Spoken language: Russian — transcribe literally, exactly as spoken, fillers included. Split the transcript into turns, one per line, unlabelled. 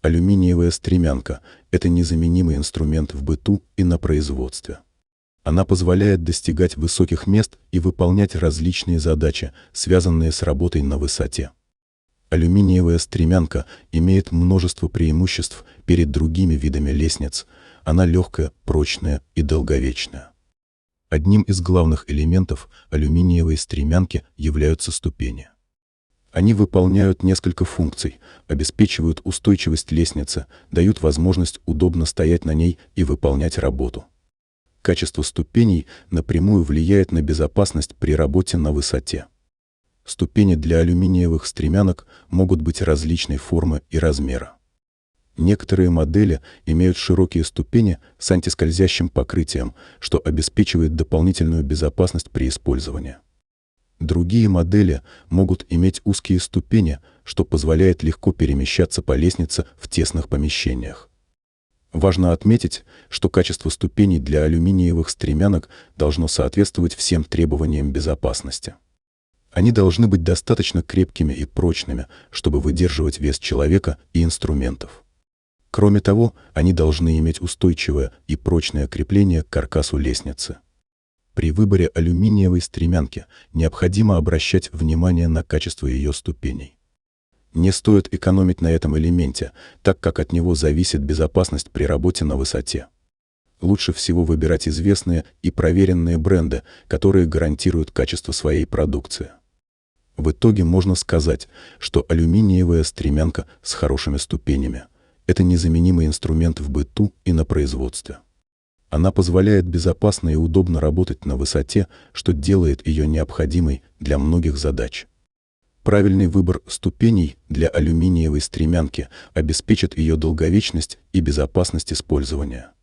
Алюминиевая стремянка – это незаменимый инструмент в быту и на производстве. Она позволяет достигать высоких мест и выполнять различные задачи, связанные с работой на высоте. Алюминиевая стремянка имеет множество преимуществ перед другими видами лестниц. Она легкая, прочная и долговечная. Одним из главных элементов алюминиевой стремянки являются ступени. Они выполняют несколько функций, обеспечивают устойчивость лестницы, дают возможность удобно стоять на ней и выполнять работу. Качество ступеней напрямую влияет на безопасность при работе на высоте. Ступени для алюминиевых стремянок могут быть различной формы и размера. Некоторые модели имеют широкие ступени с антискользящим покрытием, что обеспечивает дополнительную безопасность при использовании. Другие модели могут иметь узкие ступени, что позволяет легко перемещаться по лестнице в тесных помещениях. Важно отметить, что качество ступеней для алюминиевых стремянок должно соответствовать всем требованиям безопасности. Они должны быть достаточно крепкими и прочными, чтобы выдерживать вес человека и инструментов. Кроме того, они должны иметь устойчивое и прочное крепление к каркасу лестницы. При выборе алюминиевой стремянки необходимо обращать внимание на качество ее ступеней. Не стоит экономить на этом элементе, так как от него зависит безопасность при работе на высоте. Лучше всего выбирать известные и проверенные бренды, которые гарантируют качество своей продукции. В итоге можно сказать, что алюминиевая стремянка с хорошими ступенями – это незаменимый инструмент в быту и на производстве. Она позволяет безопасно и удобно работать на высоте, что делает ее необходимой для многих задач. Правильный выбор ступеней для алюминиевой стремянки обеспечит ее долговечность и безопасность использования.